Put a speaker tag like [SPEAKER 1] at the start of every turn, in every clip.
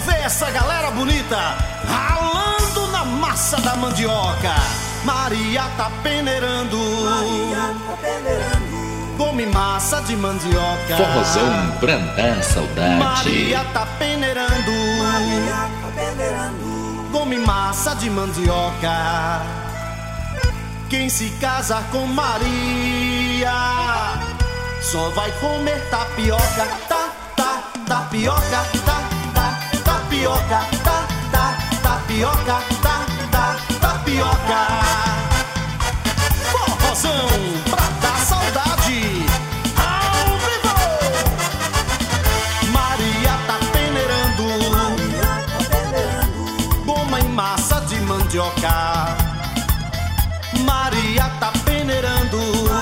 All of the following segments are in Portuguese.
[SPEAKER 1] ver essa galera bonita ralando na massa da mandioca. Maria tá peneirando, come massa de mandioca.
[SPEAKER 2] Forrozão pra dar saudade.
[SPEAKER 1] Maria tá peneirando, come massa de mandioca. Quem se casa com Maria só vai comer tapioca. Tapioca, tapioca, tapioca, tapioca. Forrozão pra dar saudade. Ao vivo! Maria tá peneirando, goma em massa de mandioca. Maria tá peneirando,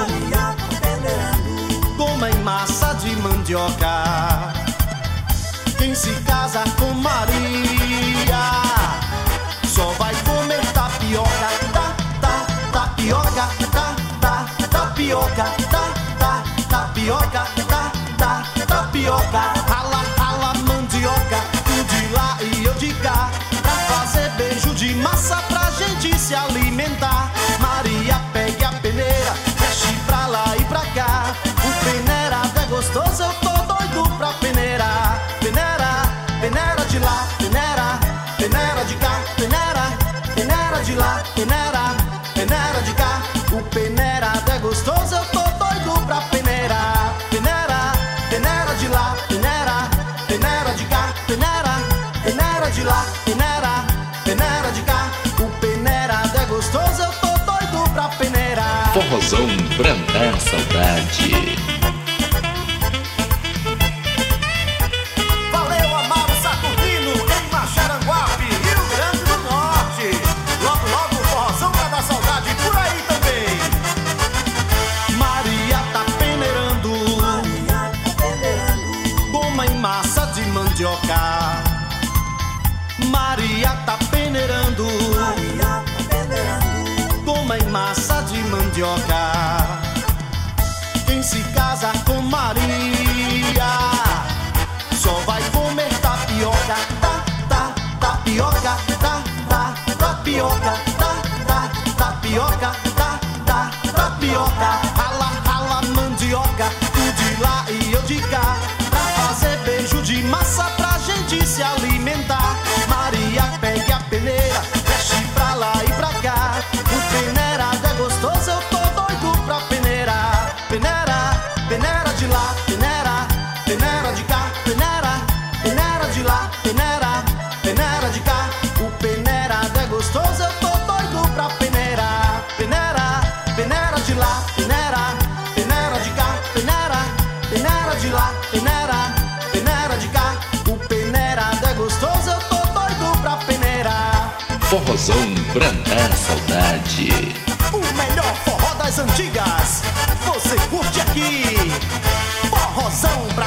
[SPEAKER 1] goma em massa de mandioca. Quem se casa com Maria só vai comer tapioca. Tapioca, tapioca, tapioca, tapioca. Rala mandioca, tu de lá e eu de cá, pra fazer beijo de massa pra gente se alimentar. Maria pega a peneira, mexe pra lá e pra cá. O peneirado é gostoso, eu tô doido pra peneirar. Peneira de lá, peneira de cá, peneira de lá, peneira de cá. O peneirado é gostoso, eu tô doido pra peneirar. Peneira de lá, peneira de cá, peneira de lá, peneira de cá. O peneirado é gostoso, eu tô doido pra peneirar.
[SPEAKER 2] Forrozão pra dar saudade.
[SPEAKER 1] Maria tá peneirando, goma em massa de mandioca. Quem se casa com Maria só vai comer tapioca. Tapioca, tapioca, tapioca, tapioca. Rala mandioca, tu de lá e eu de cá, pra fazer beijo de massa pra gente se alimentar. Maria pega a peneira, mexe pra lá e pra cá. O peneirado é gostoso, eu tô doido pra peneirar. Peneira de lá, peneira de cá, peneira de lá, peneira de cá. O peneirado é gostoso, eu tô doido pra peneirar. Peneira de lá, peneira de cá, peneira de lá, peneira de cá. O peneirado é gostoso, eu tô doido pra peneirar.
[SPEAKER 2] Forrozão pra dar saudade.
[SPEAKER 1] O melhor forró das antigas, você curte aqui. Forrozão